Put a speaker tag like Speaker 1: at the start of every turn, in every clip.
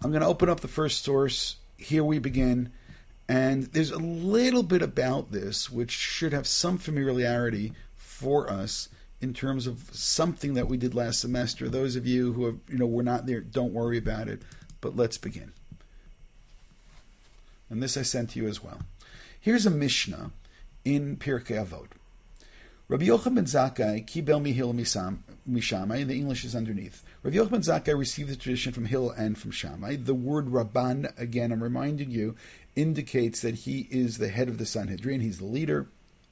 Speaker 1: I'm going to open up the first source. Here we begin. And there's a little bit about this which should have some familiarity for us in terms of something that we did last semester. Those of you who were not there, don't worry about it. But let's begin. And this I sent to you as well. Here's a Mishnah in Pirkei Avot. Rabbi Yochanan ben Zakkai kibel mihil mishamai. The English is underneath. Rabbi Yochanan ben Zakkai received the tradition from Hillel and from Shammai. The word Rabban, again, I'm reminding you, indicates that he is the head of the Sanhedrin. He's the leader.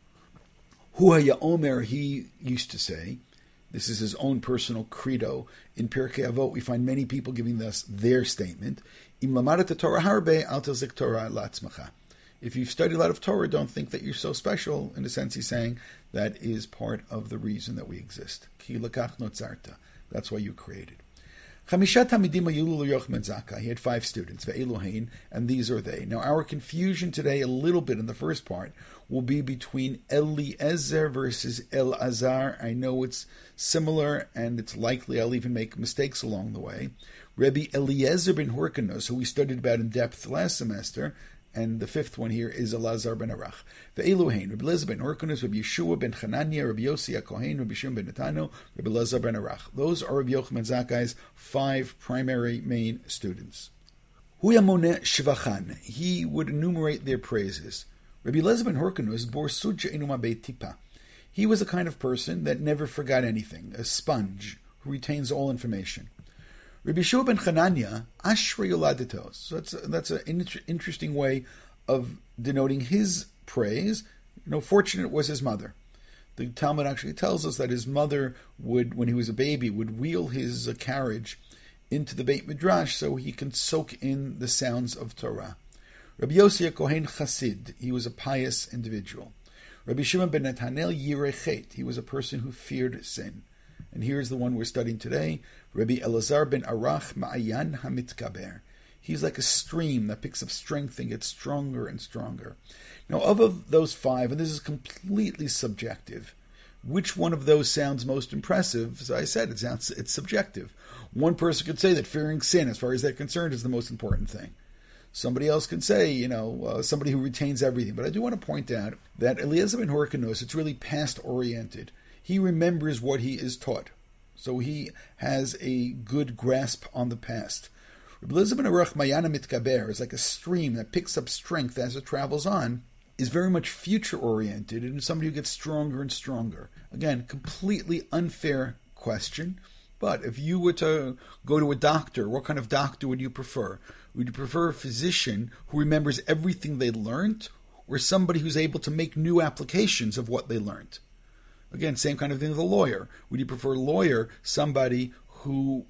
Speaker 1: Hu haya omer, he used to say. This is his own personal credo. In Pirkei Avot, we find many people giving us their statement. Im lamadat Torah harbe, al tazik Torah latzmacha. If you've studied a lot of Torah, don't think that you're so special. In a sense, he's saying that is part of the reason that we exist. Ki lekach notzarta. That's why you created. Chamishat Hamidim Ayulu Yochanan Zakkai. He had 5 students, ve'elohein, and these are they. Now, our confusion today, a little bit in the first part, will be between Eliezer versus Elazar. I know it's similar, and it's likely I'll even make mistakes along the way. Rabbi Eliezer ben Horkanos, who we studied about in depth last semester, and the 5th one here is Elazar ben Arach. Ve'elohein, Rabbi Eliezer ben Horkanos, Rabbi Yeshua ben Chananya, Rabbi Yossi HaKohen, Rabbi Shimon ben Netano, Rabbi Elazar ben Arach. Those are Rabbi Yochanan ben Zakkai's 5 primary main students. Hu yamoneh shvachan. He would enumerate their praises. Rabbi Eliezer ben Horkanos bor sudja enu mabeit tipa. He was a kind of person that never forgot anything, a sponge who retains all information. Rabbi Yeshua ben Chananya, Ashrei Yoladato. So that's an interesting way of denoting his praise. Fortunate was his mother. The Talmud actually tells us that his mother would, when he was a baby, would wheel his carriage into the Beit Midrash so he can soak in the sounds of Torah. Rabbi Yossi HaKohen Chassid, he was a pious individual. Rabbi Shimon ben Netanel Yirei Chet, he was a person who feared sin. And here's the one we're studying today, Rabbi Elazar ben Arach Ma'ayan HaMitkaber. He's like a stream that picks up strength and gets stronger and stronger. Now, of those 5, and this is completely subjective, which one of those sounds most impressive? As I said, it's subjective. One person could say that fearing sin, as far as they're concerned, is the most important thing. Somebody else could say, somebody who retains everything. But I do want to point out that Eliezer ben Horkanos, it's really past-oriented. He remembers what he is taught. So he has a good grasp on the past. Rabbi Eliezer ben Arach Ma'ayan HaMitkaber is like a stream that picks up strength as it travels on, is very much future-oriented, and is somebody who gets stronger and stronger. Again, completely unfair question. But if you were to go to a doctor, what kind of doctor would you prefer? Would you prefer a physician who remembers everything they learned, or somebody who's able to make new applications of what they learned? Again, same kind of thing with a lawyer. Would you prefer a lawyer, somebody who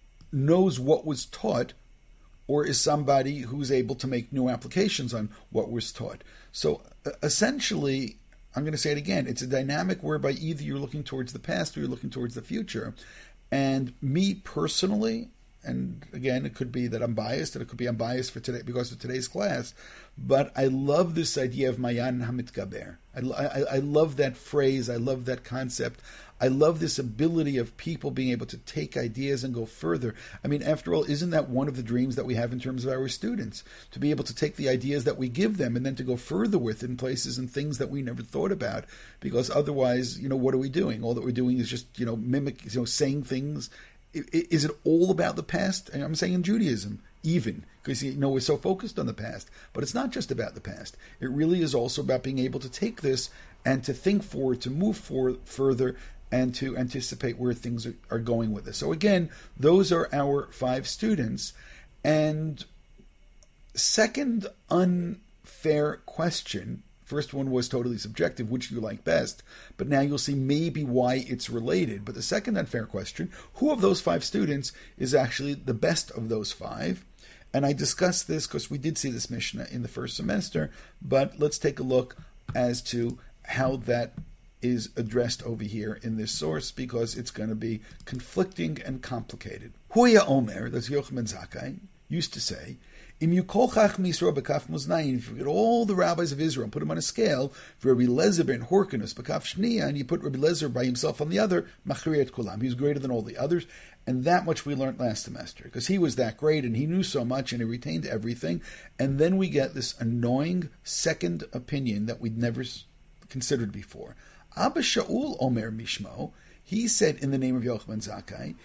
Speaker 1: knows what was taught, or is somebody who's able to make new applications on what was taught? So essentially, I'm going to say it again, it's a dynamic whereby either you're looking towards the past or you're looking towards the future. And me personally, and again, it could be that I'm biased, and it could be I'm biased for today because of today's class, but I love this idea of Ma'ayan HaMitkaber. I love that phrase. I love that concept. I love this ability of people being able to take ideas and go further. I mean, after all, isn't that one of the dreams that we have in terms of our students? To be able to take the ideas that we give them and then to go further with in places and things that we never thought about. Because otherwise, what are we doing? All that we're doing is just, mimic, saying things. Is it all about the past? I'm saying in Judaism, even, because we're so focused on the past. But it's not just about the past. It really is also about being able to take this and to think forward, to move forward further, and to anticipate where things are going with this. So again, those are our 5 students. And second unfair question, first one was totally subjective, which do you like best? But now you'll see maybe why it's related. But the second unfair question, who of those 5 students is actually the best of those 5? And I discussed this because we did see this Mishnah in the first semester, but let's take a look as to how that is addressed over here in this source, because it's going to be conflicting and complicated. Huya Omer, that's Yochanan ben Zakkai, used to say, if you get all the rabbis of Israel and put them on a scale, for Rabbi Lezer ben Horkanus b'kaf shniya, and you put Rabbi Lezer by himself on the other, machriya et kulam. He was greater than all the others, and that much we learned last semester, because he was that great, and he knew so much, and he retained everything, and then we get this annoying second opinion that we'd never considered before. Abba Shaul Omer Mishmo, he said in the name of Yochanan Zakkai,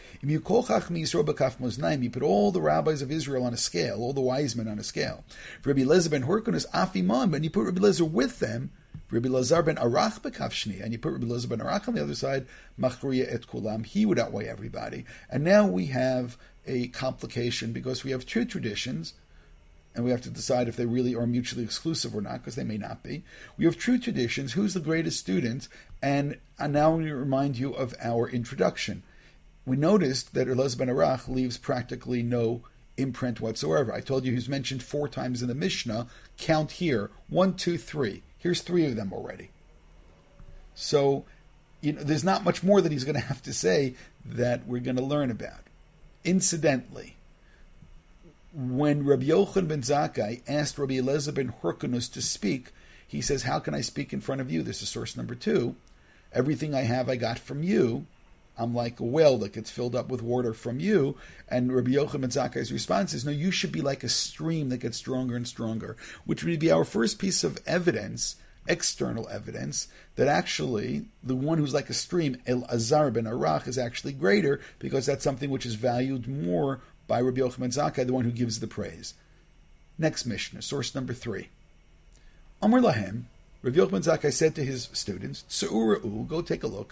Speaker 1: you put all the rabbis of Israel on a scale, all the wise men on a scale. For Rabbi Lezer ben Horkanus Afimon, and you put Rabbi Lezer with them, Rabbi Lazar ben Arach b'kaf shni, and you put Rabbi Lezer ben Arach on the other side, machriya et kulam, he would outweigh everybody. And now we have a complication because we have two traditions, and we have to decide if they really are mutually exclusive or not, because they may not be. We have true traditions. Who's the greatest student? And now we remind you of our introduction. We noticed that Elazar ben Arach leaves practically no imprint whatsoever. I told you he's mentioned 4 times in the Mishnah. Count here. 1, 2, 3. Here's 3 of them already. So, there's not much more that he's going to have to say that we're going to learn about. Incidentally, when Rabbi Yochanan ben Zakkai asked Rabbi Elazar ben Horkanus to speak, he says, how can I speak in front of you? This is source number 2. Everything I have I got from you. I'm like a well that gets filled up with water from you. And Rabbi Yochanan ben Zakkai's response is, no, you should be like a stream that gets stronger and stronger, which would be our first piece of evidence, external evidence, that actually the one who's like a stream, Elazar ben Arach, is actually greater, because that's something which is valued more by Rabbi Yochanan ben Zakkai, the one who gives the praise. Next Mishnah, source number 3. Amar Lahem, Rabbi Yochanan ben Zakkai said to his students, Tzu'ura'u, go take a look.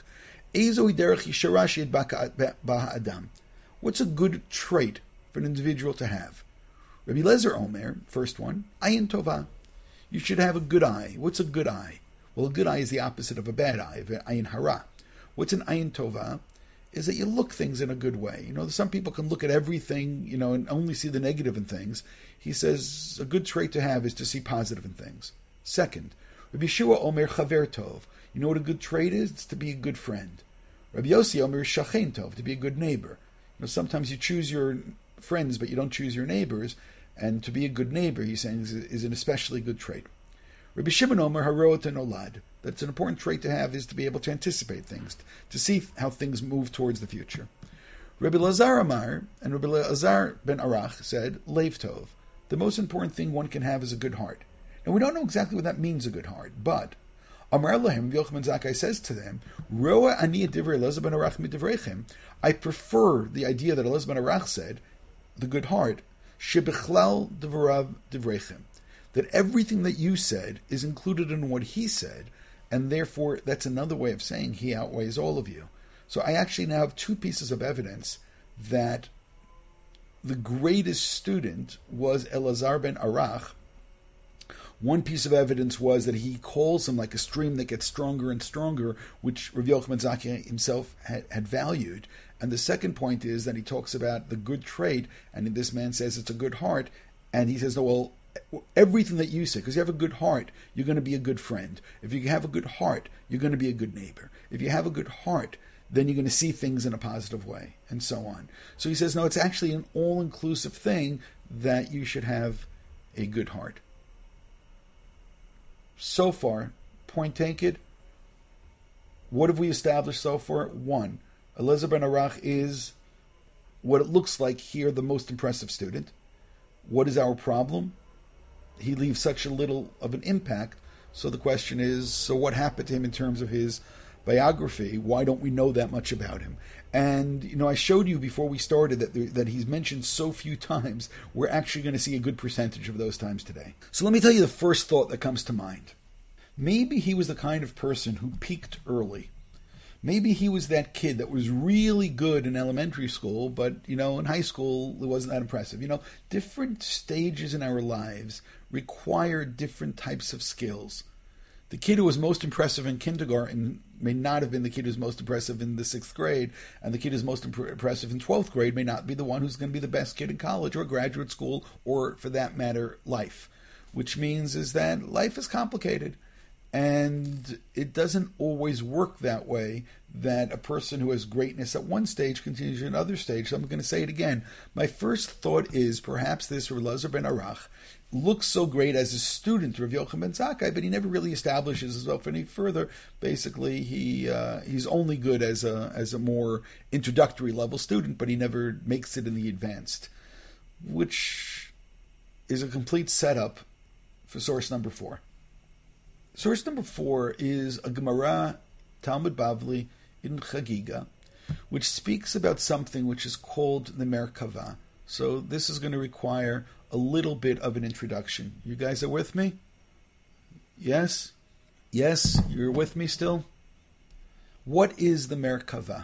Speaker 1: What's a good trait for an individual to have? Rabbi Lezer Omer, first one, Ayin Tova. You should have a good eye. What's a good eye? Well, a good eye is the opposite of a bad eye, of Ayin Hara. What's an Ayin Tova? Is that you look things in a good way. Some people can look at everything, and only see the negative in things. He says a good trait to have is to see positive in things. Second, Rabbi Yeshua Omer Chaver Tov. You know what a good trait is? It's to be a good friend. Rabbi Yossi Omer Shachen Tov, to be a good neighbor. Sometimes you choose your friends, but you don't choose your neighbors. And to be a good neighbor, he's saying, is an especially good trait. Rabbi Shimon Omer Haroat Olad. That's an important trait to have, is to be able to anticipate things, to see how things move towards the future. Rabbi Lazar Amar and Rabbi Lazar ben Arach said, Leiv Tov. The most important thing one can have is a good heart. And we don't know exactly what that means, a good heart, but Amar Lahem, Yochanan ben Zakkai says to them, Roa ani divrei Elazar ben Arach midivreichem. I prefer the idea that Elazar ben Arach said, the good heart, shebichlal divarav divreichem, that everything that you said is included in what he said, and therefore that's another way of saying he outweighs all of you. So I actually now have 2 pieces of evidence that the greatest student was Elazar ben Arach. One piece of evidence was that he calls him like a stream that gets stronger and stronger, which Rabbi Yochanan ben Zakkai himself had valued. And the second point is that he talks about the good trait, and this man says it's a good heart, and he says, no, well, everything that you say, because you have a good heart, you're going to be a good friend. If you have a good heart, you're going to be a good neighbor. If you have a good heart, then you're going to see things in a positive way, and so on. So he says, no, it's actually an all-inclusive thing that you should have a good heart. So far, point taken, what have we established so far? 1, Elazar ben Arach is what it looks like here, the most impressive student. What is our problem? He leaves such a little of an impact. So the question is, so what happened to him in terms of his biography? Why don't we know that much about him? And, I showed you before we started that he's mentioned so few times. We're actually going to see a good percentage of those times today. So let me tell you the first thought that comes to mind. Maybe he was the kind of person who peaked early. Maybe he was that kid that was really good in elementary school, but, in high school, it wasn't that impressive. Different stages in our lives require different types of skills. The kid who was most impressive in kindergarten may not have been the kid who's most impressive in the 6th grade, and the kid who's most impressive in 12th grade may not be the one who's going to be the best kid in college or graduate school, or, for that matter, life. Which means is that life is complicated. And it doesn't always work that way, that a person who has greatness at one stage continues at another stage. So I'm going to say it again. My first thought is perhaps this Rav Elazar ben Arach looks so great as a student of Rav Yochanan ben Zakkai, but he never really establishes himself any further. Basically, he's only good as a more introductory level student, but he never makes it in the advanced, which is a complete setup for source number 4. Source number 4 is a Gemara, Talmud Bavli in Chagiga, which speaks about something which is called the Merkava. So this is going to require a little bit of an introduction. You guys are with me? Yes? Yes? You're with me still? What is the Merkava?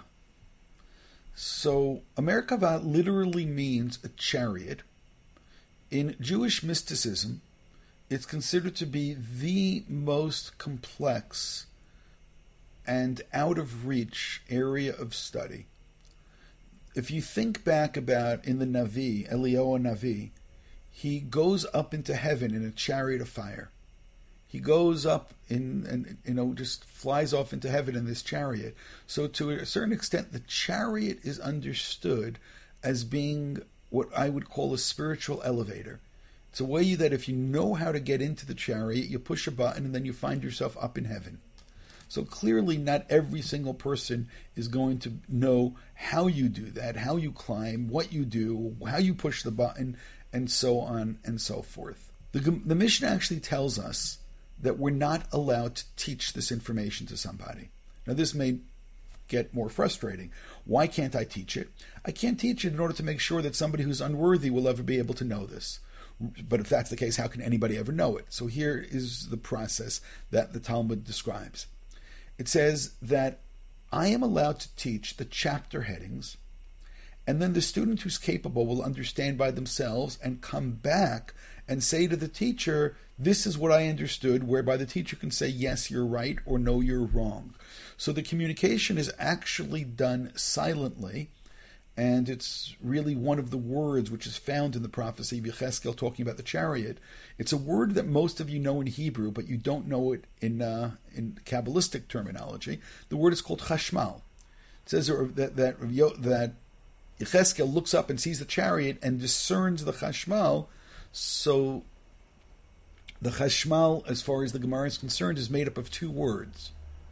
Speaker 1: So a Merkava literally means a chariot. In Jewish mysticism, it's considered to be the most complex and out of reach area of study. If you think back about in the Navi, Eliyahu Navi, he goes up into heaven in a chariot of fire. He goes up and just flies off into heaven in this chariot. So to a certain extent, the chariot is understood as being what I would call a spiritual elevator. It's a way that if you know how to get into the chariot, you push a button and then you find yourself up in heaven. So clearly not every single person is going to know how you do that, how you climb, what you do, how you push the button, and so on and so forth. The Mishnah actually tells us that we're not allowed to teach this information to somebody. Now this may get more frustrating. Why can't I teach it? I can't teach it in order to make sure that somebody who's unworthy will ever be able to know this. But if that's the case, how can anybody ever know it? So here is the process that the Talmud describes. It says that I am allowed to teach the chapter headings, and then the student who's capable will understand by themselves and come back and say to the teacher, this is what I understood, whereby the teacher can say, yes, you're right, or no, you're wrong. So the communication is actually done silently, and it's really one of the words which is found in the prophecy of Yecheskel talking about the chariot. It's a word that most of you know in Hebrew, but you don't know it in Kabbalistic terminology. The word is called chashmal. It says that Yecheskel looks up and sees the chariot and discerns the chashmal. So the chashmal, as far as the Gemara is concerned, is made up of 2 words.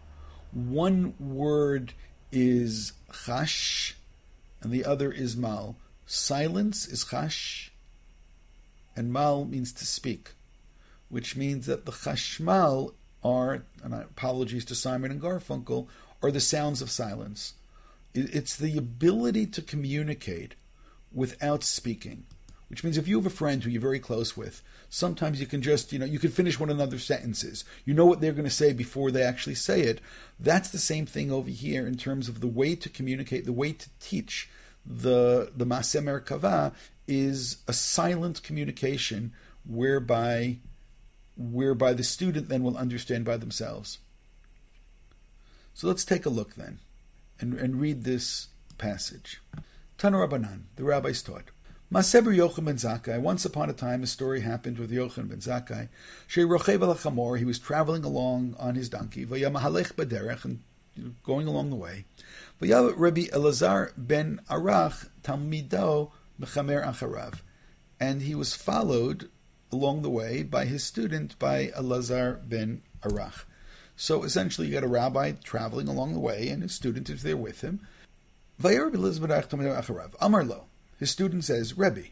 Speaker 1: One word is chash, and the other is mal. Silence is chash, and mal means to speak, which means that the chashmal are, and apologies to Simon and Garfunkel, are the sounds of silence. It's the ability to communicate without speaking, which means if you have a friend who you're very close with, sometimes you can just, you can finish one another's sentences. You know what they're going to say before they actually say it. That's the same thing over here in terms of the way to communicate, the way to teach. The Maaseh Merkava is a silent communication whereby the student then will understand by themselves. So let's take a look then and read this passage. Tana Rabbanan, the rabbis taught. Maseber Yochanan ben Zakkai. Once upon a time, a story happened with Yochanan ben Zakkai. She'rochev al chamor. He was traveling along on his donkey. V'yamahalech b'derech, and going along the way. V'yav Rabbi Elazar ben Arach talmido mechamer acharav, and he was followed along the way by his student, by Elazar ben Arach. So essentially, you got a rabbi traveling along the way, and his student is there with him. V'yav Rabbi Elazar ben Arach talmido acharav. Amar lo. His student says, Rebbe,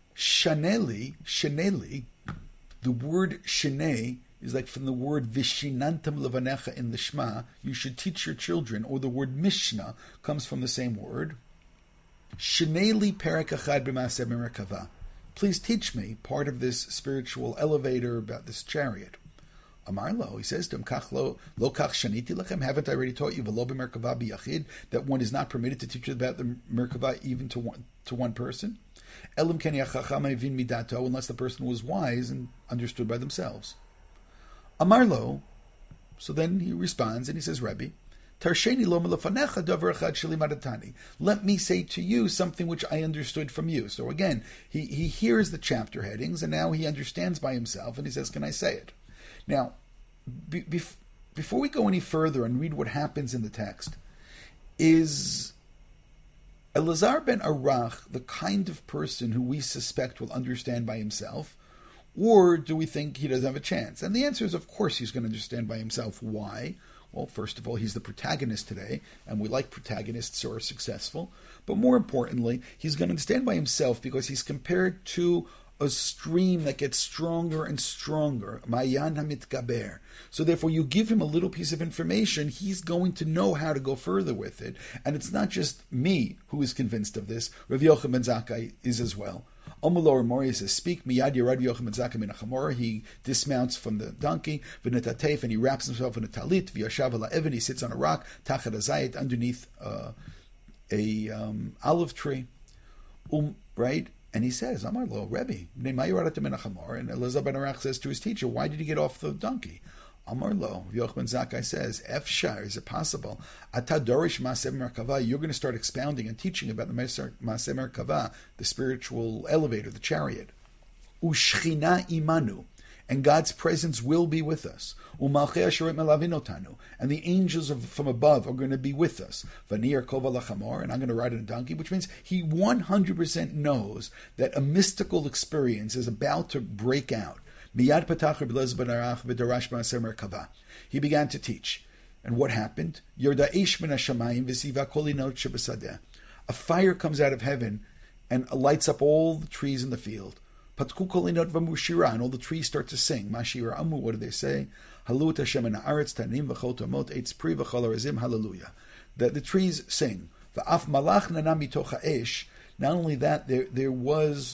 Speaker 1: shaneli, the word shanei is like from the word vishinantam levanecha in the Shema, you should teach your children, or the word mishnah comes from the same word. Shaneli perek achad b'maaseh merkava. Please teach me part of this spiritual elevator about this chariot. Amar lo, he says to him, kach lo kach shaniti lechem, haven't I already taught you v'lo b'merkava b'yachid, that one is not permitted to teach about the merkava even to one person? Elim ken yachacham evin midato, unless the person was wise and understood by themselves. Amar lo, so then he responds and he says, Rebbe, tarsheni lo melefanecha davar echad sheli madatani. Let me say to you something which I understood from you. So again, he hears the chapter headings and now he understands by himself and he says, can I say it? Now, before we go any further and read what happens in the text, is Elazar ben Arach the kind of person who we suspect will understand by himself, or do we think he doesn't have a chance? And the answer is, of course, he's going to understand by himself. Why? Well, first of all, he's the protagonist today, and we like protagonists who are successful. But more importantly, he's going to understand by himself because he's compared to a stream that gets stronger and stronger. Mayan HaMitgaber. So therefore, you give him a little piece of information, he's going to know how to go further with it. And it's not just me who is convinced of this. Rav Yochanan ben Zakkai is as well. Amulor Mori says, "Speak miyad Yerad Yochanan ben Zakkai min hachamor." He dismounts from the donkey, v'netatef, and he wraps himself in a talit. V'yashav ala even. He sits on a rock, tachat azayit, underneath a olive tree. Right. And he says, Amar lo, Rebbe, and Elazar ben Arach says to his teacher, why did he get off the donkey? Amar lo, Yochanan ben Zakkai says, Efshar, is it possible? Ata dorish Maaseh Merkava, you're going to start expounding and teaching about the Maaseh Merkava, the spiritual elevator, the chariot. Ushchina imanu, and God's presence will be with us. And the angels from above are going to be with us. And I'm going to ride on a donkey, which means he 100% knows that a mystical experience is about to break out. He began to teach. And what happened? A fire comes out of heaven and lights up all the trees in the field. And all the trees start to sing. Mashira Amu, what do they say? Hallelujah. The trees sing. Not only that, there was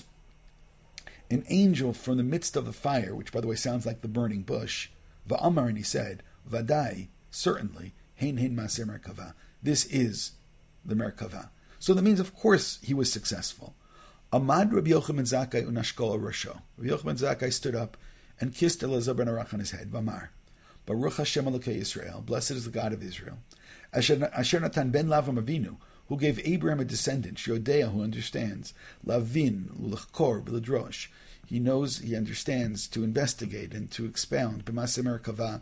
Speaker 1: an angel from the midst of the fire, which by the way sounds like the burning bush. Va'amar, and he said, Vadai, certainly, hein Maaseh Merkava. This is the Merkava. So that means, of course, he was successful. Amad Rabbi Yochanan ben Zakkai unashkol rasho. Rabbi Yochanan ben Zakkai stood up and kissed Elazar ben Arach on his head. Vamar, Baruch Hashem Elokei Yisrael. Blessed is the God of Israel. Asher Natan ben Lavam Avinu, who gave Abraham a descendant. Yodea, who understands. Lavin ulechkor b'ledrosh. He knows, he understands to investigate and to expound. B'Maaseh Merkava,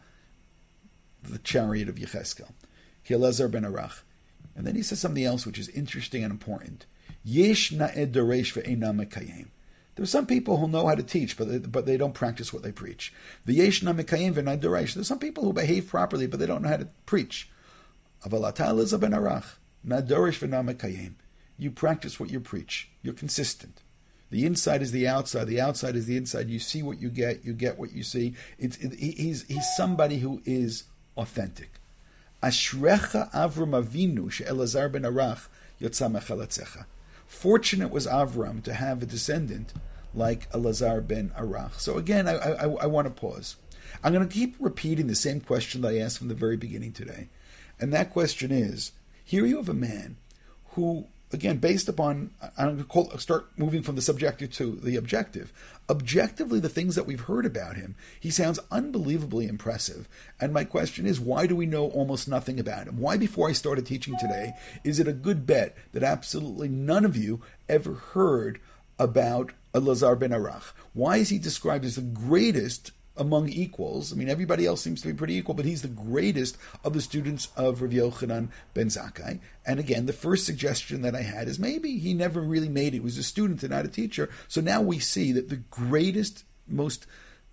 Speaker 1: the chariot of Yecheskel. Elazar ben Arach. And then he says something else which is interesting and important. Yesh na'ed doresh ve'ena mekayem. There are some people who know how to teach, but they don't practice what they preach. V'yesh na mekayem ve'na doresh. There are some people who behave properly, but they don't know how to preach. Aval ata Elazar ben Arach, na doresh ve'na mekayem. You practice what you preach. You're consistent. The inside is the outside. The outside is the inside. You see what you get what you see. He's somebody who is authentic. Ashrecha Avram Avinu she'Elazar ben Arach yotza mechalatzecha. Fortunate was Avram to have a descendant like Elazar ben Arach. So again, I want to pause. I'm going to keep repeating the same question that I asked from the very beginning today. And that question is, here you have a man who, again, based upon, I'm going to start moving from the subjective to the objective. Objectively, the things that we've heard about him, he sounds unbelievably impressive. And my question is, why do we know almost nothing about him? Why, before I started teaching today, is it a good bet that absolutely none of you ever heard about Elazar ben Arach? Why is he described as the greatest among equals? I mean, everybody else seems to be pretty equal, but he's the greatest of the students of Rav Yochanan ben Zakkai. And again, the first suggestion that I had is maybe he never really made it. He was a student and not a teacher. So now we see that the greatest, most,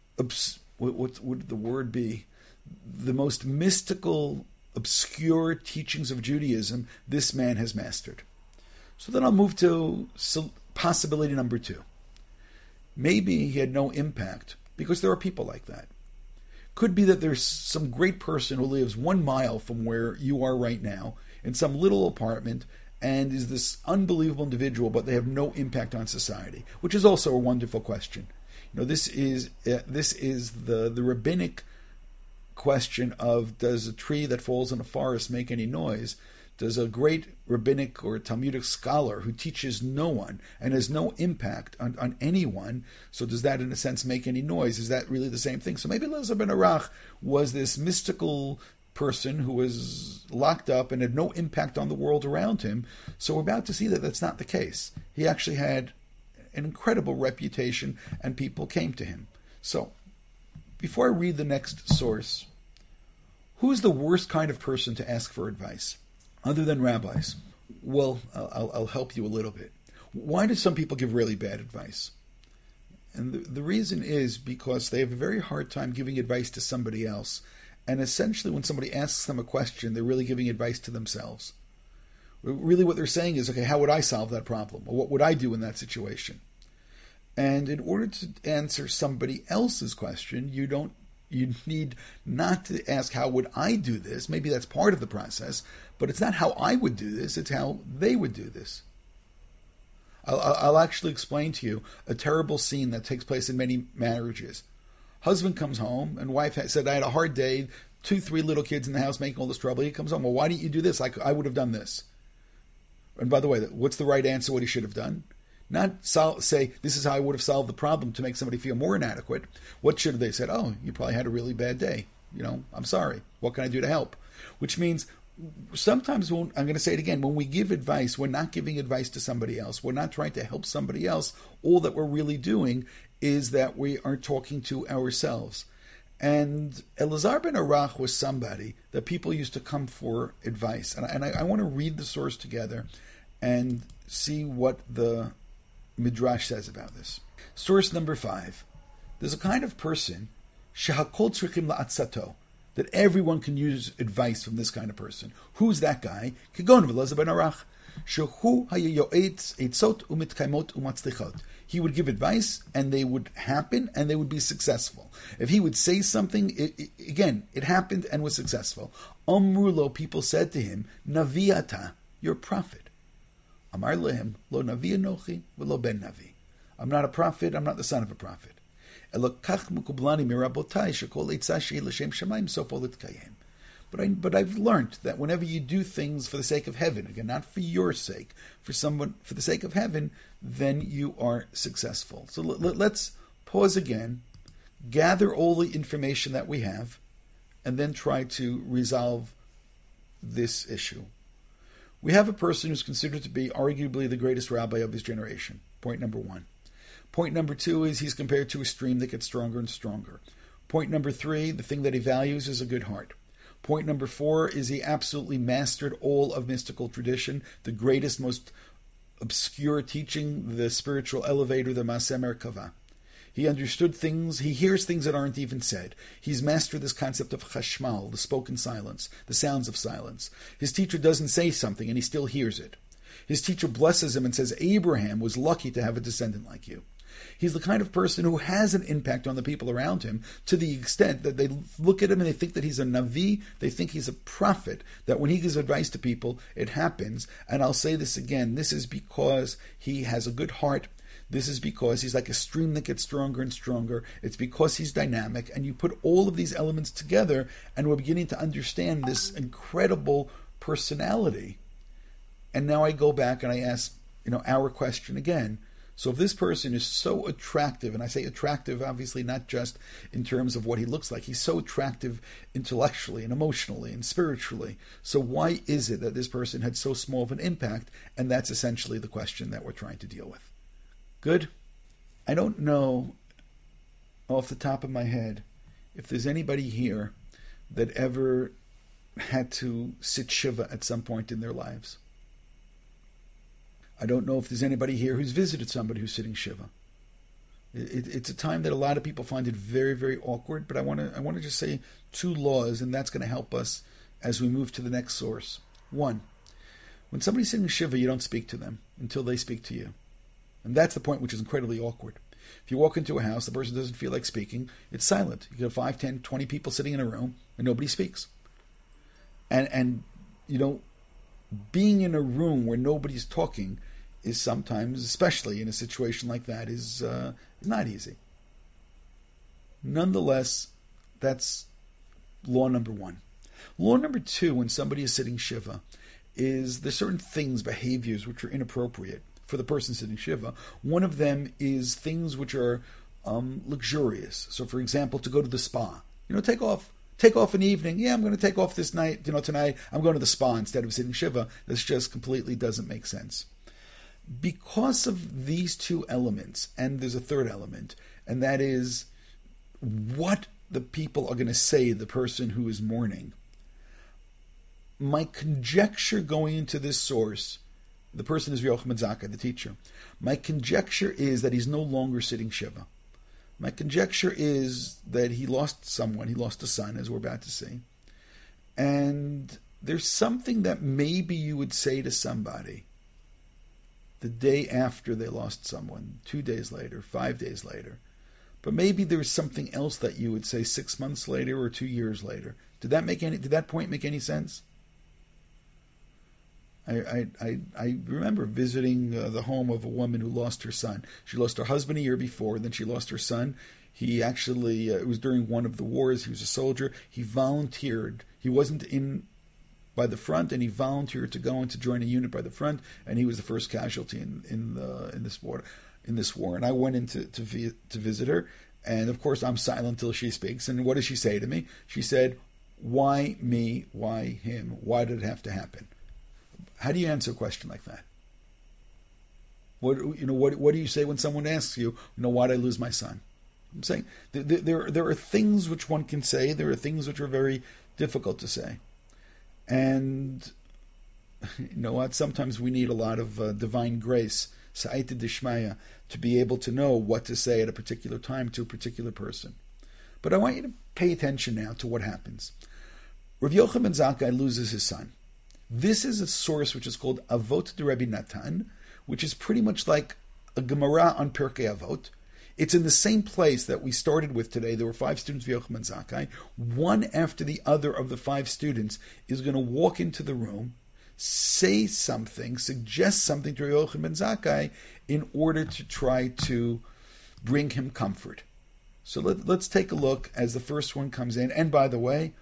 Speaker 1: what would the word be? The most mystical, obscure teachings of Judaism, this man has mastered. So then I'll move to possibility number 2. Maybe he had no impact, because there are people like that. Could be that there's some great person who lives 1 mile from where you are right now in some little apartment and is this unbelievable individual, but they have no impact on society, which is also a wonderful question. You know, this is the rabbinic question of, does a tree that falls in a forest make any noise? Does a great rabbinic or Talmudic scholar who teaches no one and has no impact on anyone, so does that in a sense make any noise? Is that really the same thing? So maybe Elazar ben Arach was this mystical person who was locked up and had no impact on the world around him. So we're about to see that that's not the case. He actually had an incredible reputation and people came to him. So before I read the next source, who is the worst kind of person to ask for advice? other than rabbis? Well, I'll help you a little bit. Why do some people give really bad advice? And the reason is because they have a very hard time giving advice to somebody else. And essentially, when somebody asks them a question, they're really giving advice to themselves. Really what they're saying is, okay, how would I solve that problem? Or what would I do in that situation? And in order to answer somebody else's question, you need not to ask, how would I do this? Maybe that's part of the process, but it's not how I would do this, it's how they would do this. I'll actually explain to you a terrible scene that takes place in many marriages. Husband comes home and wife said, I had a hard day, 2-3 little kids in the house making all this trouble. He comes home, well, why didn't you do this? Like I would have done this. And by the way, what's the right answer, what he should have done? Not say, this is how I would have solved the problem to make somebody feel more inadequate. What should they have said? Oh, you probably had a really bad day. I'm sorry. What can I do to help? Which means sometimes, I'm going to say it again, when we give advice, we're not giving advice to somebody else. We're not trying to help somebody else. All that we're really doing is that we are talking to ourselves. And Elazar ben Arach was somebody that people used to come for advice. And I want to read the source together and see what the Midrash says about this. Source number 5. There's a kind of person, shehakol tzrichim la'atzato, that everyone can use advice from this kind of person. Who's that guy? Kegon v'Elazar ben Arach. Shehu hayoetz etzot umitkaimot umatzlichot. He would give advice, and they would happen, and they would be successful. If he would say something, it happened and was successful. Amrulo, people said to him, Naviata, you're a prophet. Amar lehem, lo navi anochi, v'lo ben navi. I'm not a prophet, I'm not the son of a prophet. Elokach mukublani mirabotai, shekol eitzah shehi l'shem shamayim sofo litkayem. But I've learned that whenever you do things for the sake of heaven, again, not for your sake, for the sake of heaven, then you are successful. So let's pause again, gather all the information that we have, and then try to resolve this issue. We have a person who's considered to be arguably the greatest rabbi of his generation. Point number 1. Point number 2 is he's compared to a stream that gets stronger and stronger. Point number 3, the thing that he values is a good heart. Point number 4 is he absolutely mastered all of mystical tradition, the greatest, most obscure teaching, the spiritual elevator, the Maaseh Merkava. He understood things, he hears things that aren't even said. He's mastered this concept of chashmal, the spoken silence, the sounds of silence. His teacher doesn't say something and he still hears it. His teacher blesses him and says, Abraham was lucky to have a descendant like you. He's the kind of person who has an impact on the people around him to the extent that they look at him and they think that he's a Navi, they think he's a prophet, that when he gives advice to people, it happens. And I'll say this again, this is because he has a good heart. This is because he's like a stream that gets stronger and stronger. It's because he's dynamic. And you put all of these elements together and we're beginning to understand this incredible personality. And now I go back and I ask, our question again. So if this person is so attractive, and I say attractive obviously not just in terms of what he looks like, he's so attractive intellectually and emotionally and spiritually, so why is it that this person had so small of an impact? And that's essentially the question that we're trying to deal with. Good? I don't know off the top of my head if there's anybody here that ever had to sit Shiva at some point in their lives. I don't know if there's anybody here who's visited somebody who's sitting Shiva. It's a time that a lot of people find it very, very awkward, but I want to just say 2 laws, and that's going to help us as we move to the next source. 1, when somebody's sitting Shiva, you don't speak to them until they speak to you. And that's the point which is incredibly awkward. If you walk into a house, the person doesn't feel like speaking, it's silent. You get 5, 10, 20 people sitting in a room, and nobody speaks. And being in a room where nobody's talking is sometimes, especially in a situation like that, is not easy. Nonetheless, that's law number 1. Law number 2, when somebody is sitting Shiva, is there's certain things, behaviors, which are inappropriate for the person sitting Shiva. One of them is things which are luxurious. So, for example, to go to the spa. Take off an evening. Yeah, I'm going to take off this night. Tonight I'm going to the spa instead of sitting Shiva. This just completely doesn't make sense. Because of these 2 elements, and there's a third element, and that is what the people are going to say, the person who is mourning. my conjecture going into this source, the person is Rabbi Yochanan ben Zakkai, the teacher. My conjecture is that he's no longer sitting Shiva. My conjecture is that he lost someone, he lost a son, as we're about to see. And there's something that maybe you would say to somebody the day after they lost someone, 2 days later, 5 days later. But maybe there's something else that you would say 6 months later or 2 years later. Did that point make any sense? I remember visiting the home of a woman who lost her son. She lost her husband a year before, then she lost her son. He actually, it was during one of the wars, he was a soldier. He volunteered. He wasn't in by the front, and he volunteered to go and to join a unit by the front, and he was the first casualty in this war. And I went in to visit her, and of course I'm silent till she speaks. And what does she say to me? She said, "Why me? Why him? Why did it have to happen?" How do you answer a question like that? What do you say when someone asks you, why did I lose my son? I'm saying there are things which one can say. There are things which are very difficult to say. And you know what? Sometimes we need a lot of divine grace, sa'ita dishmaya, to be able to know what to say at a particular time to a particular person. But I want you to pay attention now to what happens. Rav Yochanan ben Zakkai loses his son. This is a source which is called Avot de Rabbi Natan, which is pretty much like a Gemara on Pirkei Avot. It's in the same place that we started with today. There were 5 students of Yochanan ben Zakkai. One after the other of the 5 students is going to walk into the room, say something, suggest something to Yochanan ben Zakkai in order to try to bring him comfort. So let's take a look as the first one comes in. And by the way,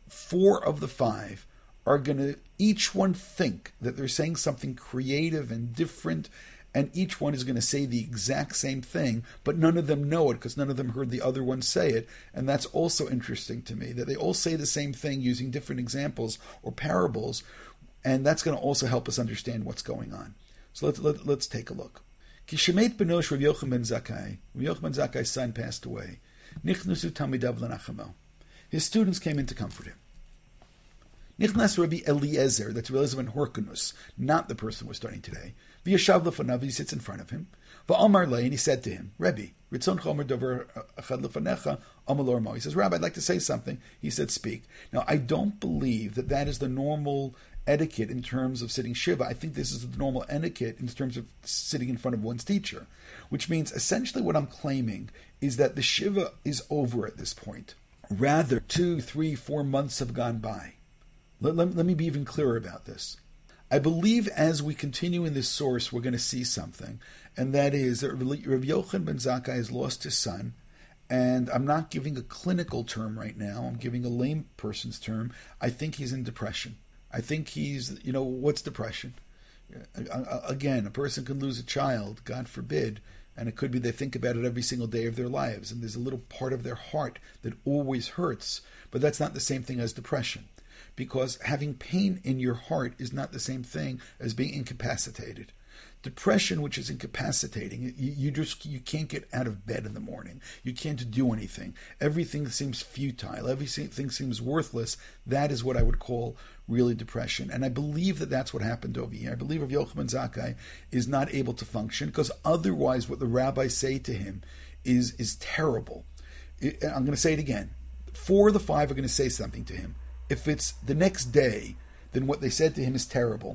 Speaker 1: 4 of the 5 are going to each one think that they're saying something creative and different, and each one is going to say the exact same thing, but none of them know it because none of them heard the other one say it. And that's also interesting to me, that they all say the same thing using different examples or parables, and that's going to also help us understand what's going on. So let's take a look. Kishemet benosh Rav Yochanan ben Zakkai. Rav Yochanan ben Zakkai's son passed away. Nichnusu talmidav lenachamo. His students came in to comfort him. Nichnas Rabbi Eliezer, that's Rabbi Eliezer ben Horkanus, not the person we're studying today. V'yashav lefanav, he sits in front of him. V'amar le, and he said to him, Rebbe, ritzon chomer dover achad lefanecha, amalor mo. He says, Rabbi, I'd like to say something. He said, speak. Now, I don't believe that is the normal etiquette in terms of sitting shiva. I think this is the normal etiquette in terms of sitting in front of one's teacher, which means essentially what I'm claiming is that the shiva is over at this point. Rather, 2, 3, 4 months have gone by. Let me be even clearer about this. I believe as we continue in this source, we're going to see something, and that is that Rabbi Yochanan ben Zakkai has lost his son, and I'm not giving a clinical term right now, I'm giving a lame person's term. I think he's in depression. I think he's, what's depression? Again, a person can lose a child, God forbid, and it could be they think about it every single day of their lives, and there's a little part of their heart that always hurts, but that's not the same thing as depression. Because having pain in your heart is not the same thing as being incapacitated. Depression, which is incapacitating, you can't get out of bed in the morning. You can't do anything. Everything seems futile. Everything seems worthless. That is what I would call really depression. And I believe that that's what happened over here. I believe Rav Yochanan ben Zakkai is not able to function because otherwise what the rabbis say to him is terrible. I'm going to say it again. 4 of the 5 are going to say something to him. If it's the next day, then what they said to him is terrible.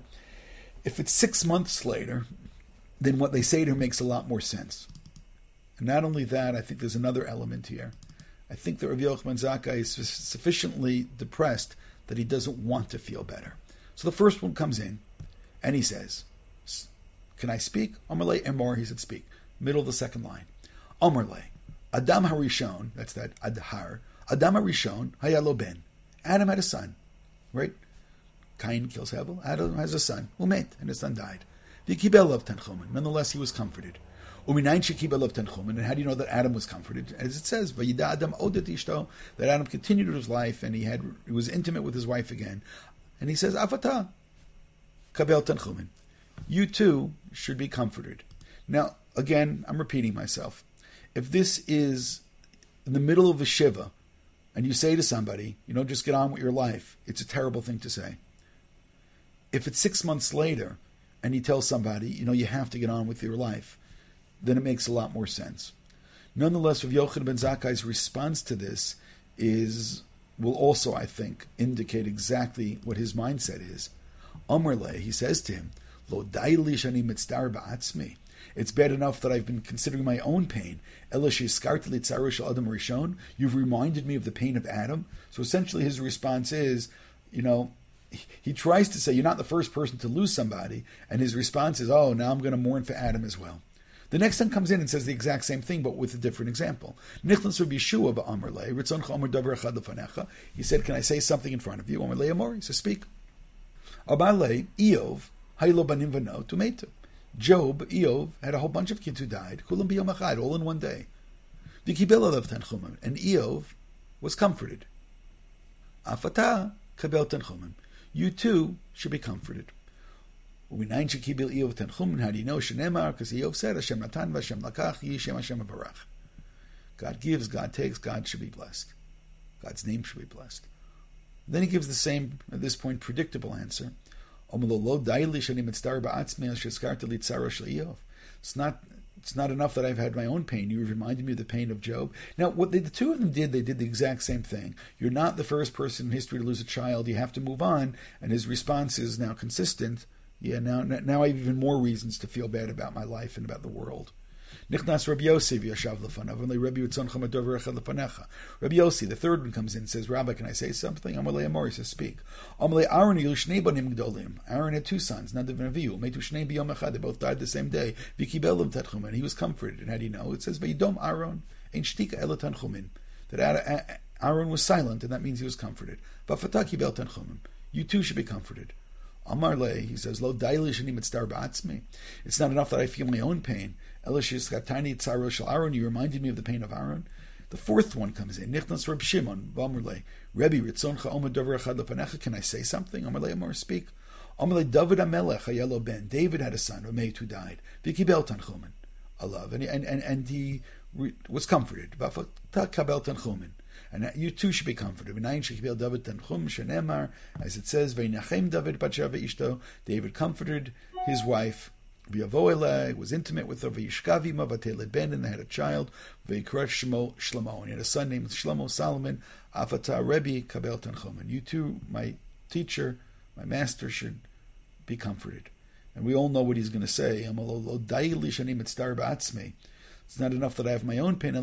Speaker 1: If it's 6 months later, then what they say to him makes a lot more sense. And not only that, I think there's another element here. I think that Rav Yochanan ben Zakkai is sufficiently depressed that he doesn't want to feel better. So the first one comes in, and he says, can I speak? Amarle Emor, he said, speak. Middle of the second line. Amarle, Adam Harishon, that's that Adhar, Adam Harishon, Hayalo Ben. Adam had a son, right? Cain kills Hevel. Adam has a son, Umet, and his son died. V'kibel of Tanchumen. Nonetheless, he was comforted. Uminayin shekibel of Tanchumen. And how do you know that Adam was comforted? As it says, Vayida Adam odet ishto, that Adam continued his life and he was intimate with his wife again. And he says, Afata, kabel Tanchumen. You too should be comforted. Now, again, I'm repeating myself. If this is in the middle of a shiva, and you say to somebody, just get on with your life, it's a terrible thing to say. If it's 6 months later and he tells somebody, you have to get on with your life, then it makes a lot more sense. Nonetheless, Rav Yochanan ben Zakkai's response to this will also, I think, indicate exactly what his mindset is. Amar le, he says to him, Lo daili shani mitzdar ba'atzmi. It's bad enough that I've been considering my own pain. Ela she'izkarti li tzaru shel Adam Rishon. You've reminded me of the pain of Adam. So essentially his response is, he tries to say, you're not the first person to lose somebody, and his response is, oh, now I'm going to mourn for Adam as well. The next one comes in and says the exact same thing, but with a different example. Nichnas Rabbi Yeshua ba'amar le, ritzoncha omer davar echad lefanecha. He said, can I say something in front of you? Amar le amor. He says, speak. Amar le, Eov, haylo banim v'not umetu. Eov had a whole bunch of kids who died, kulam biyom achad, all in one day. V'kibel alav tanchumim, and Eov was comforted. Afata kabel tanchumim. You too should be comforted. How do you know? Because Eov said, Hashem natan v'Hashem lakach, Yishem Hashem avarach. God gives, God takes, God should be blessed. God's name should be blessed. Then he gives the same, at this point, predictable answer. It's not enough that I've had my own pain. You reminded me of the pain of Job. Now, what the two of them did, they did the exact same thing. You're not the first person in history to lose a child. You have to move on. And his response is now consistent. Yeah, now I have even more reasons to feel bad about my life and about the world. Nichnas Rabbi Yossi v'yashav lefanav, only Rabbi Yitzoncha madover echad lefanecha. Rabbi Yossi, the third one, comes in and says, Rabbi, can I say something? Amalei Amor, he says, speak. Amalei Aaron yilu shnei banim gdolim. Aaron had two sons, Nadav and Avihu. Metu shnei b'yom echad. They both died the same day. V'kibel tanchumin, and he was comforted. And how do you know? It says, V'yidom Aaron ein shtika ela tanchumin. That Aaron was silent, and that means he was comforted. V'fatah kibel tanchumin. You too should be comforted. Amar le, he says, Lo daili shani mitzdar ba'atzmi. It's not enough that I feel my own pain. Elishis tzaro shel Aaron. You reminded me of the pain of Aaron. The fourth one comes in. Nichnas Reb Shimon v'amar le, Rebbe ritzoncha omer davar echad lefanecha. Can I say something? Amar le, Amar, speak. Amar le, David HaMelech hayelo ben. David had a son, Rameit, who died. V'kibel tanchumin. Alav, and he was comforted. V'afata kabel tanchumin. And you too should be comforted. As it says, David comforted his wife, was intimate with her, and they had a child, and he had a son named Shlomo Solomon. You too, my teacher, my master, should be comforted. And we all know what he's going to say. It's not enough that I have my own pain.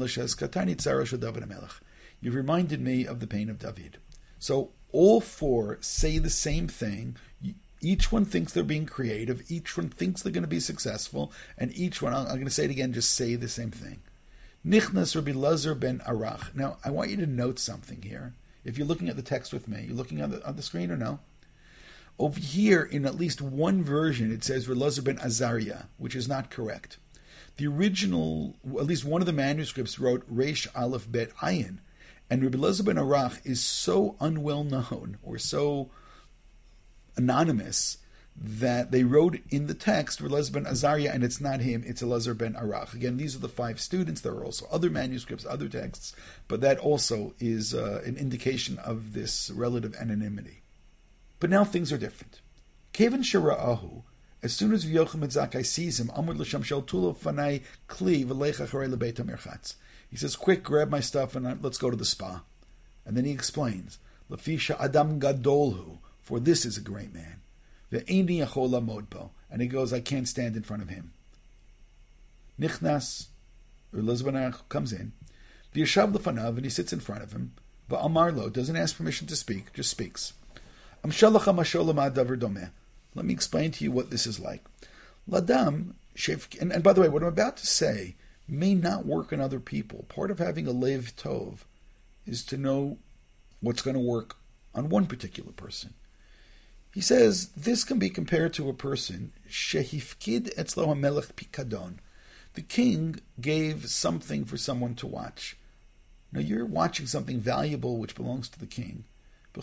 Speaker 1: You've reminded me of the pain of David. So all four say the same thing. Each one thinks they're being creative. Each one thinks they're going to be successful. And each one, I'm going to say it again, just say the same thing. Nichnas Rabbi Lazar ben Arach. Now, I want you to note something here. If you're looking at the text with me, you're looking on the screen or no? Over here, in at least one version, it says Rabbi Lazar ben Azariah, which is not correct. The original, at least one of the manuscripts wrote Reish Aleph Bet Ayin. And Rabbi Elazar ben Arach is so unwell known or so anonymous that they wrote in the text Rabbi Elazar ben Azariah, and it's not him, it's Elazar ben Arach. Again, these are the five students. There are also other manuscripts, other texts, but that also is an indication of this relative anonymity. But now things are different. Kevin Shira'ahu, as soon as Yochanan ben Zakkai sees him, Amud l'sham shel tulo fanai kli v'leich acharei lebeit hamerchatz. He says, quick, grab my stuff and let's go to the spa. And then he explains, Lafisha Adam Gadolhu, for this is a great man. Ve'eni yachol lamod bo. And he goes, I can't stand in front of him. Nichnas, Elizabeth comes in, V'yashav lefanav, and he sits in front of him. V'amar lo, doesn't ask permission to speak, just speaks. Am shalacha masholem adavar domeh. Let me explain to you what this is like. Ladam, and by the way, what I'm about to say may not work on other people. Part of having a lev tov is to know what's going to work on one particular person. He says this can be compared to a person shehifkid etzlo hamelech pikadon. The king gave something for someone to watch. Now you're watching something valuable which belongs to the king. The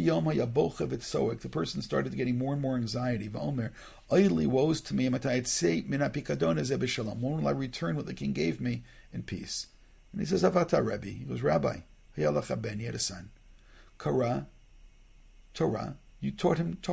Speaker 1: person started getting more and more anxiety. Woes to me, when will I return what the king gave me in peace? And he says, Avata Rebbe. He goes, Rabbi, he had a son. Kara, Torah, you taught him Torah.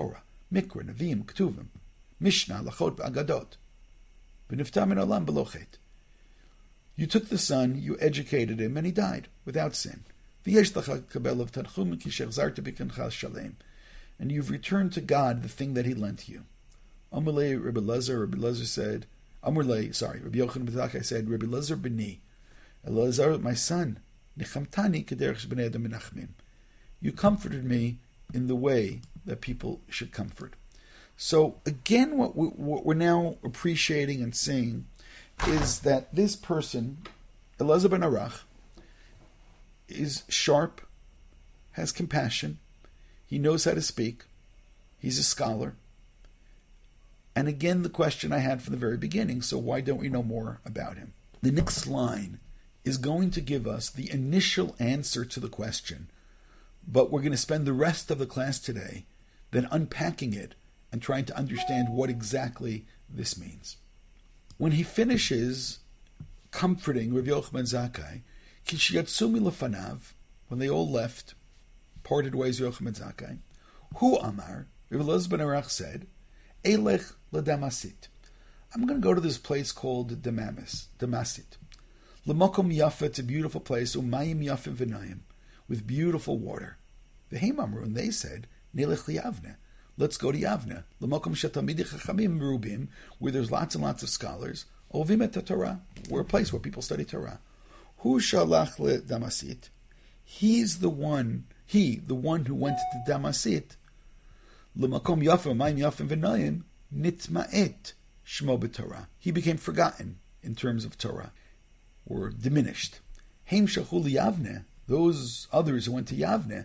Speaker 1: Mikra, Nevi'im, Ketuvim, Mishnah, Lachot, Agadot. V'nifta min olam b'lo chet. You took the son, you educated him, and he died without sin. V'yesh lecha kabel of tanchum ki shechzarta b'kanchas shalem. And you've returned to God the thing that he lent you. Amalei Rabbi Lezer said, Rabbi Yochanan ben Zakkai said, Rabbi Lezer b'ni, Elazar, my son, nichamtani kederech b'nei adam menachmim. You comforted me in the way that people should comfort. So again, what we're now appreciating and seeing is that this person, Elazar ben Arach, is sharp, has compassion, he knows how to speak, he's a scholar. And again, the question I had from the very beginning, so why don't we know more about him? The next line is going to give us the initial answer to the question, but we're going to spend the rest of the class today then unpacking it and trying to understand what exactly this means. When he finishes comforting Rabbi Yochanan ben Zakkai, Kishiyatsumi lefanav, when they all left, parted ways with Yochanan ben Zakkai, Hu Amar, Rabbi Elazar ben Arach said, Eilech ledamasit. I'm going to go to this place called Damasit. L'mokom yafa, it's a beautiful place, umayim yafim v'nayim, with beautiful water. V'heim amru, and they said, Nelech liyavne. Let's go to Yavne. L'mokom shetamidi chachamim merubim, where there's lots and lots of scholars. Ovim et Torah. We're a place where people study Torah. Hu shalach le Damasit. He's the one who went to Damasit. L'makom yafa, mayim yafim v'nayim, nitma'et shmo b'Torah. He became forgotten in terms of Torah, or diminished. Heim shachu liyavne. Those others who went to Yavne,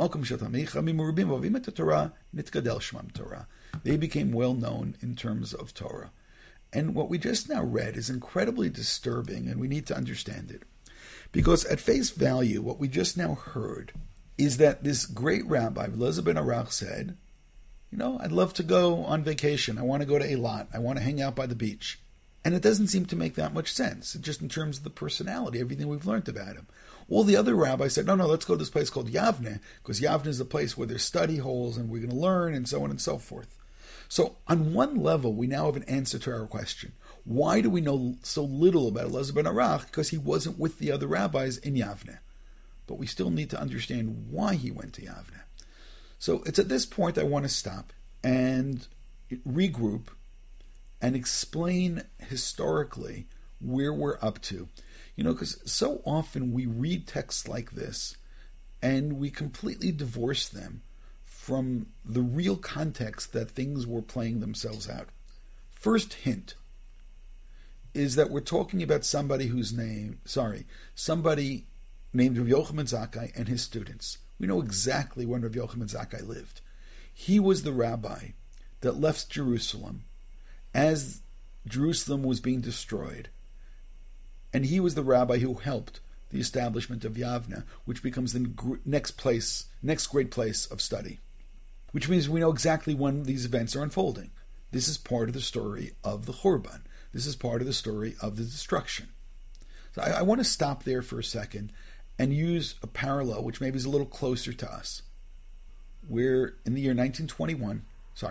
Speaker 1: they became well known in terms of Torah. And what we just now read is incredibly disturbing, and we need to understand it. Because at face value, what we just now heard is that this great rabbi, Elazar ben Arach, said, I'd love to go on vacation. I want to go to Eilat. I want to hang out by the beach. And it doesn't seem to make that much sense, just in terms of the personality, everything we've learned about him. All the other rabbis said, no, let's go to this place called Yavne, because Yavne is the place where there's study halls and we're going to learn and so on and so forth. So on one level, we now have an answer to our question. Why do we know so little about Elazar ben Arach? Because he wasn't with the other rabbis in Yavne. But we still need to understand why he went to Yavne. So it's at this point I want to stop and regroup and explain historically where we're up to. Because so often we read texts like this and we completely divorce them from the real context that things were playing themselves out. First hint is that we're talking about somebody named Rabbi Yochanan ben Zakkai and his students. We know exactly when Rabbi Yochanan ben Zakkai lived. He was the rabbi that left Jerusalem as Jerusalem was being destroyed. And he was the rabbi who helped the establishment of Yavne, which becomes the next great place of study. Which means we know exactly when these events are unfolding. This is part of the story of the Churban. This is part of the story of the destruction. So I want to stop there for a second and use a parallel which maybe is a little closer to us. Where in the year 2021,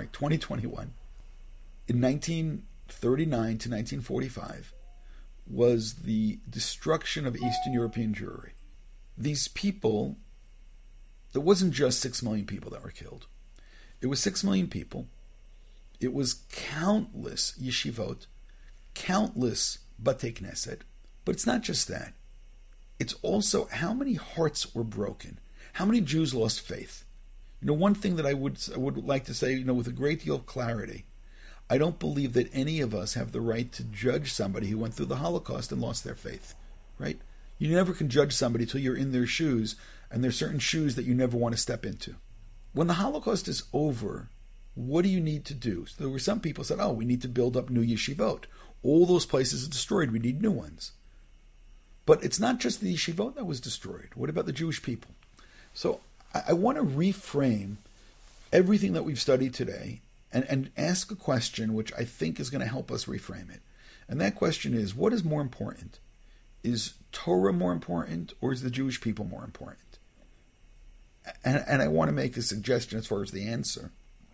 Speaker 1: in 1939 to 1945, was the destruction of Eastern European Jewry. These people, there wasn't just 6 million people that were killed. It was 6 million people. It was countless yeshivot, countless batei knesset. But it's not just that. It's also how many hearts were broken. How many Jews lost faith. One thing that I would like to say, with a great deal of clarity, I don't believe that any of us have the right to judge somebody who went through the Holocaust and lost their faith, right? You never can judge somebody till you're in their shoes, and there's certain shoes that you never want to step into. When the Holocaust is over, what do you need to do? So there were some people who said, we need to build up new yeshivot. All those places are destroyed. We need new ones. But it's not just the yeshivot that was destroyed. What about the Jewish people? So I want to reframe everything that we've studied today and ask a question which I think is going to help us reframe it. And that question is, what is more important? Is Torah more important, or is the Jewish people more important? And I want to make a suggestion as far as the answer.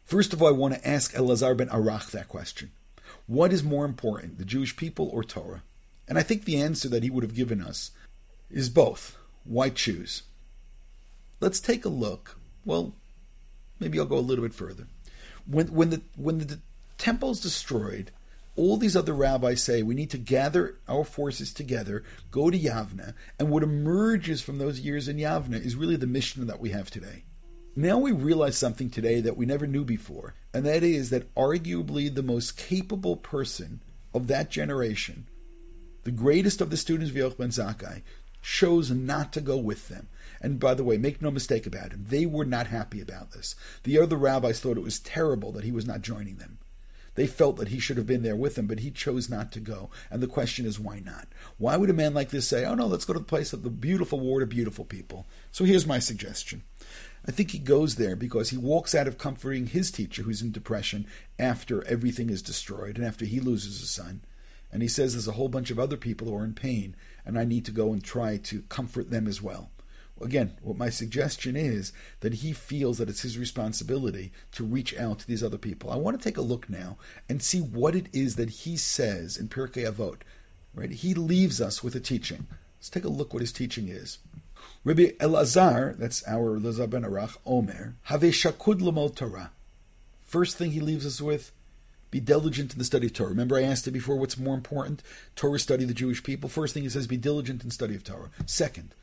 Speaker 1: First of all, I want to ask Elazar ben Arach that question. What is more important, the Jewish people or Torah? And I think the answer that he would have given us is both. Why choose? Let's take a look. Well, maybe I'll go a little bit further. When the temple is destroyed, all these other rabbis say we need to gather our forces together, go to Yavna, and what emerges from those years in Yavna is really the Mishnah that we have today. Now we realize something today that we never knew before, and that is that arguably the most capable person of that generation, the greatest of the students of Yochanan ben Zakkai, chose not to go with them. And by the way, make no mistake about it, they were not happy about this. The other rabbis thought it was terrible that he was not joining them. They felt that he should have been there with them, but he chose not to go. And the question is, why not? Why would a man like this say, oh no, let's go to the place of the beautiful war to beautiful people? So here's my suggestion. I think he goes there because he walks out of comforting his teacher who's in depression after everything is destroyed and after he loses his son. And he says there's a whole bunch of other people who are in pain and I need to go and try to comfort them as well. Again, what my suggestion is that he feels that it's his responsibility to reach out to these other people. I want to take a look now and see what it is that he says in Pirkei Avot. Right? He leaves us with a teaching. Let's take a look what his teaching is. Rabbi Elazar, that's our Elazar ben Arach, Omer, Have shakud lamod Torah. First thing he leaves us with, be diligent in the study of Torah. Remember I asked you before what's more important? Torah study, the Jewish people. First thing he says, be diligent in study of Torah. Second,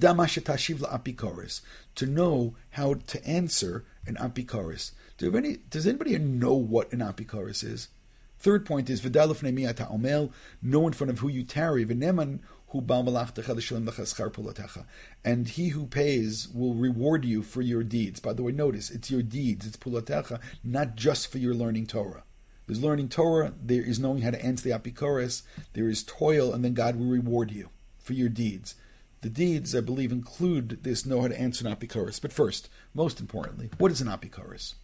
Speaker 1: to know how to answer an apikoris. Does anybody know what an apikoris is? Third point is know in front of who you tarry. And he who pays will reward you for your deeds. By the way, notice, it's your deeds, it's pulatecha, not just for your learning Torah. There's learning Torah, there is knowing how to answer the apikoris, there is toil, and then God will reward you for your deeds. The deeds, I believe, include this know how to answer an apikoris. But first, most importantly, what is an apikoris?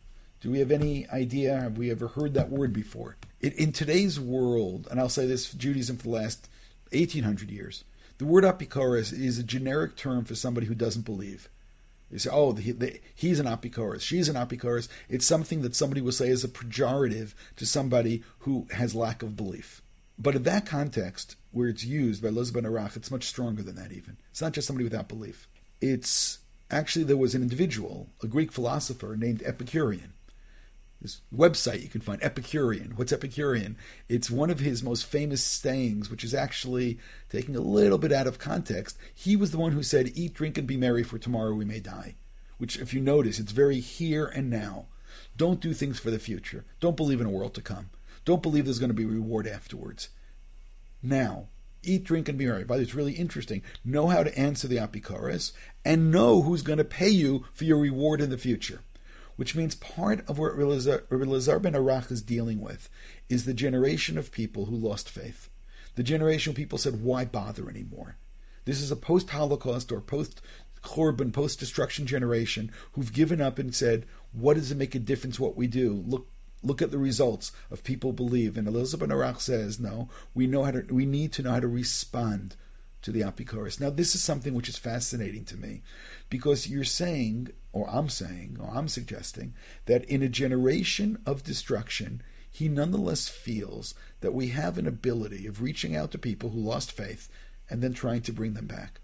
Speaker 1: Do we have any idea? Have we ever heard that word before? In today's world, and I'll say this for Judaism for the last 1800 years, the word apikoris is a generic term for somebody who doesn't believe. You say, oh, he's an apikoris, she's an apikoris. It's something that somebody will say as a pejorative to somebody who has lack of belief. But in that context, where it's used by Elazar ben Arach, it's much stronger than that even. It's not just somebody without belief. It's actually, there was an individual, a Greek philosopher named Epicurean. This website you can find, Epicurean. What's Epicurean? It's one of his most famous sayings, which is actually taking a little bit out of context. He was the one who said, eat, drink, and be merry, for tomorrow we may die. Which, if you notice, it's very here and now. Don't do things for the future. Don't believe in a world to come. Don't believe there's going to be a reward afterwards. Now, eat, drink, and be merry. By the way, it's really interesting. Know how to answer the apikoris and know who's going to pay you for your reward in the future. Which means part of what Elazar ben Arach is dealing with is the generation of people who lost faith. The generation of people said, why bother anymore? This is a post-Holocaust or post-Churban, post-destruction generation who've given up and said, what does it make a difference what we do? Look at the results of people believe. And Elazar ben Arach says, no, we need to know how to respond to the apikoris. Now, this is something which is fascinating to me, because you're saying, or I'm suggesting, that in a generation of destruction, he nonetheless feels that we have an ability of reaching out to people who lost faith and then trying to bring them back.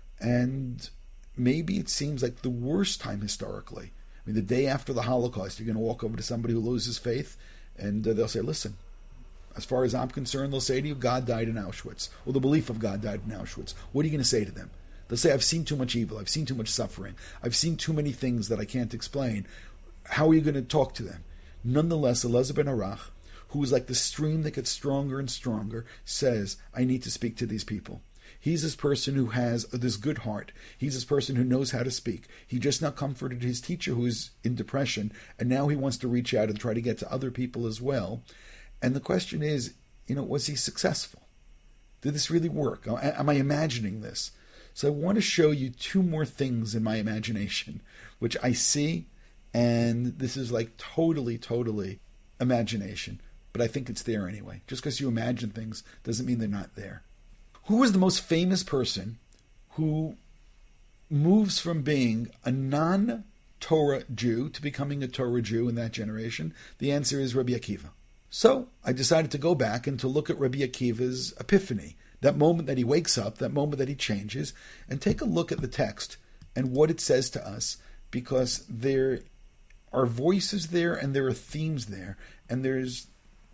Speaker 1: And maybe it seems like the worst time historically. I mean, the day after the Holocaust, you're going to walk over to somebody who loses faith, and they'll say, listen, as far as I'm concerned, they'll say to you, God died in Auschwitz, or the belief of God died in Auschwitz. What are you going to say to them? They'll say, I've seen too much evil, I've seen too much suffering, I've seen too many things that I can't explain. How are you going to talk to them? Nonetheless, Elazar ben Arach, who is like the stream that gets stronger and stronger, says, I need to speak to these people. He's this person who has this good heart. He's this person who knows how to speak. He just now comforted his teacher who is in depression, and now he wants to reach out and try to get to other people as well. And the question is, was he successful? Did this really work? Am I imagining this? So I want to show you two more things in my imagination, which I see, and this is like totally imagination. But I think it's there anyway. Just because you imagine things doesn't mean they're not there. Who was the most famous person who moves from being a non-Torah Torah Jew to becoming a Torah Jew in that generation? The answer is Rabbi Akiva. So I decided to go back and to look at Rabbi Akiva's epiphany, that moment that he wakes up, that moment that he changes, and take a look at the text and what it says to us, because there are voices there and there are themes there, and there's,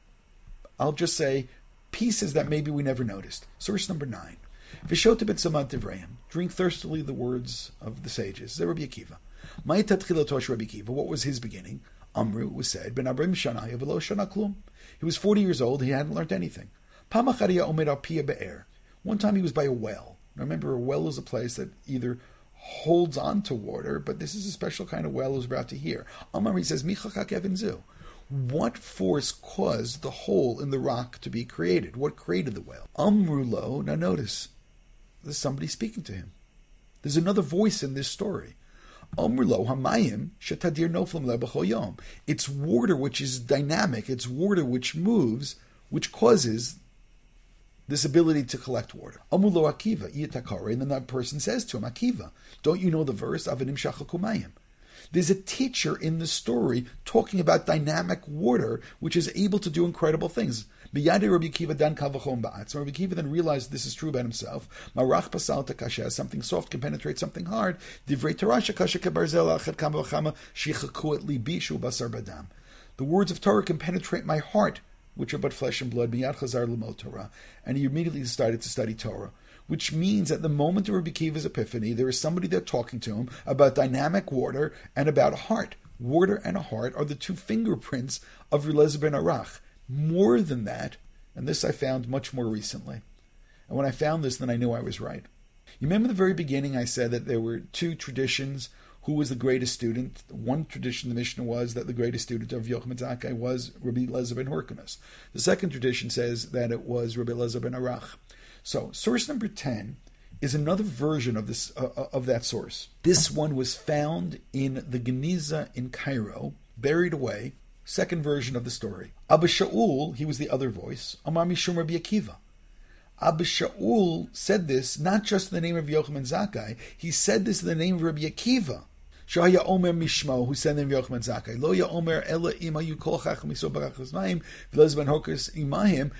Speaker 1: I'll just say, pieces that maybe we never noticed. Source number 9. V'shota b'tzamat divrayim. Drink thirstily the words of the sages. This is Rabbi Akiva. Ma'at tchilato Rabbi Akiva. What was his beginning? Amru was said, ben abrim shanaya v'lo shana klum. He was 40 years old. He hadn't learned anything. Pamachariya omed al pia be'er. One time he was by a well. Now remember, a well is a place that either holds on to water, but this is a special kind of well who's about to hear. Amar, he says, Michachak Evan Zu. What force caused the hole in the rock to be created? What created the well? Amrulo, now notice, there's somebody speaking to him. There's another voice in this story. Amrulo hamayim shetadir noflam lebachol yom. It's water which is dynamic, it's water which moves, which causes this ability to collect water. Amrulo Akiva, iyatakare, and then that person says to him, Akiva, don't you know the verse, Avanim shachakumayim? There's a teacher in the story talking about dynamic water, which is able to do incredible things. Rabbi Akiva then realized this is true about himself. Marach pasal takasha, something soft can penetrate something hard. Divrei Torah shekasha kebarzel achad kama v'chama shichaku et libi shu basar badam. The words of Torah can penetrate my heart, which are but flesh and blood. Miyad chazar l'mod Torah, and he immediately started to study Torah. Which means at the moment of Rabbi Akiva's epiphany, there is somebody there talking to him about dynamic water and about heart. Water and a heart are the two fingerprints of Eliezer ben Arach. More than that, and this I found much more recently. And when I found this, then I knew I was right. You remember the very beginning I said that there were two traditions. Who was the greatest student? One tradition, the Mishnah, was that the greatest student of Yochanan ben Zakkai was Rabbi Eliezer ben Hyrcanus. The second tradition says that it was Rabbi Eliezer ben Arach. So, source number 10 is another version of this of that source. This one was found in the Geniza in Cairo, buried away. Second version of the story. Abba Shaul, he was the other voice. Amar Mishum Rabbi Akiva. Abba Shaul said this not just in the name of Yochanan ben Zakkai. He said this in the name of Rabbi Akiva. Shaya Omer Mishmo, who said in the name of Yochanan ben Zakkai. Lo ya Omer ela imayu kol chacham iso barachas mayim v'lez ben hokas imahim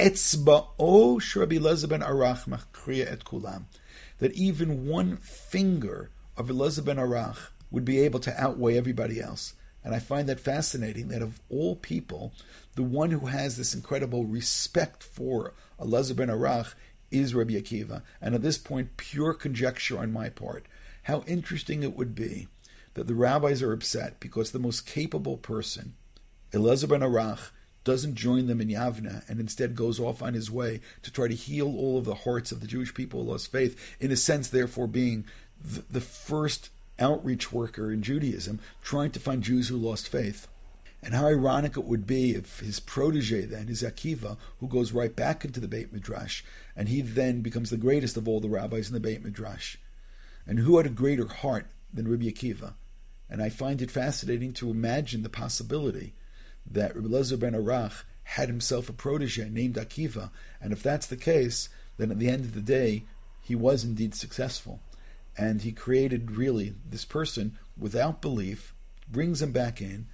Speaker 1: ve'etzba'o sh'Rabbi Eliezer ben Arach machriya et kulam. That even one finger of Eliezer ben Arach would be able to outweigh everybody else. And I find that fascinating that of all people, the one who has this incredible respect for Eliezer ben Arach is Rabbi Akiva. And at this point, pure conjecture on my part. How interesting it would be that the rabbis are upset because the most capable person, Eliezer ben Arach, doesn't join them in Yavna and instead goes off on his way to try to heal all of the hearts of the Jewish people who lost faith, in a sense, therefore, being the first outreach worker in Judaism, trying to find Jews who lost faith. And how ironic it would be if his protege then is Akiva, who goes right back into the Beit Midrash, and he then becomes the greatest of all the rabbis in the Beit Midrash. And who had a greater heart than Rabbi Akiva? And I find it fascinating to imagine the possibility that Rabbi Eliezer ben Arach had himself a protege named Akiva, and if that's the case, then at the end of the day, he was indeed successful. And he created really this person without belief, brings him back in,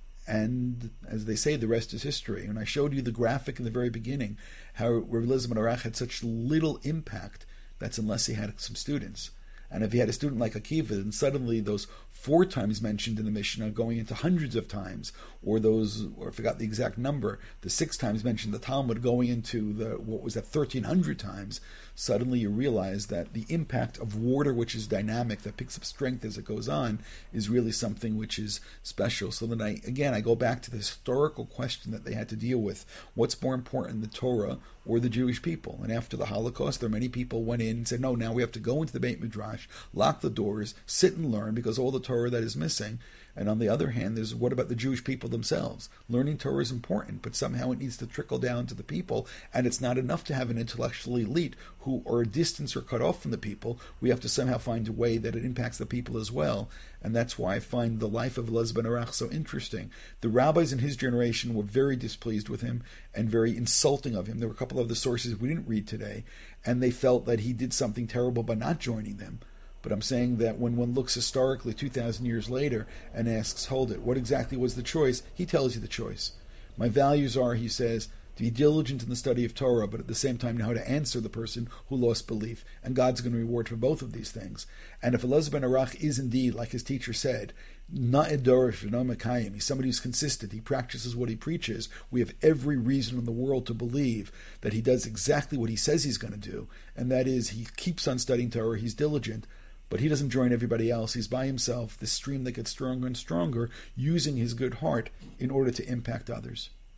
Speaker 1: and as they say, the rest is history. And I showed you the graphic in the very beginning, how Rabbi Eliezer ben Arach had such little impact, that's unless he had some students. And if he had a student like Akiva, then suddenly those 4 times mentioned in the Mishnah going into hundreds of times, or I forgot the exact number, the 6 times mentioned in the Talmud going into 1,300 times, suddenly you realize that the impact of water, which is dynamic, that picks up strength as it goes on, is really something which is special. So then I go back to the historical question that they had to deal with. What's more important, the Torah or the Jewish people? And after the Holocaust, there are many people went in and said, no, now we have to go into the Beit Midrash, lock the doors, sit and learn, because all the Torah that is missing. And on the other hand, there's what about the Jewish people themselves? Learning Torah is important, but somehow it needs to trickle down to the people, and it's not enough to have an intellectual elite who are distant or cut off from the people. We have to somehow find a way that it impacts the people as well, and that's why I find the life of Eliezer ben Arach so interesting. The rabbis in his generation were very displeased with him and very insulting of him. There were a couple of the sources we didn't read today, and they felt that he did something terrible by not joining them. But I'm saying that when one looks historically 2,000 years later and asks, hold it, what exactly was the choice? He tells you the choice. My values are, he says, to be diligent in the study of Torah, but at the same time know how to answer the person who lost belief. And God's going to reward for both of these things. And if Elazar ben Arach is indeed, like his teacher said, Na'edorish v'no mekayim, he's somebody who's consistent, he practices what he preaches, we have every reason in the world to believe that he does exactly what he says he's going to do, and that is he keeps on studying Torah, he's diligent, but he doesn't join everybody else. He's by himself, this stream that gets stronger and stronger, using his good heart in order to impact others.